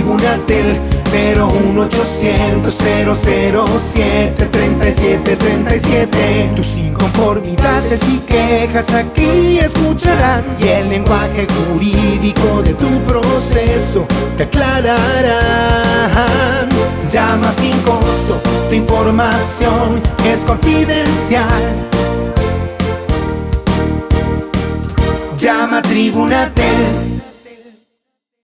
Tribunatel 01800 007 3737. Tus inconformidades y quejas aquí escucharán, y el lenguaje jurídico de tu proceso te aclararán. Llama sin costo, tu información es confidencial. Llama a Tribunatel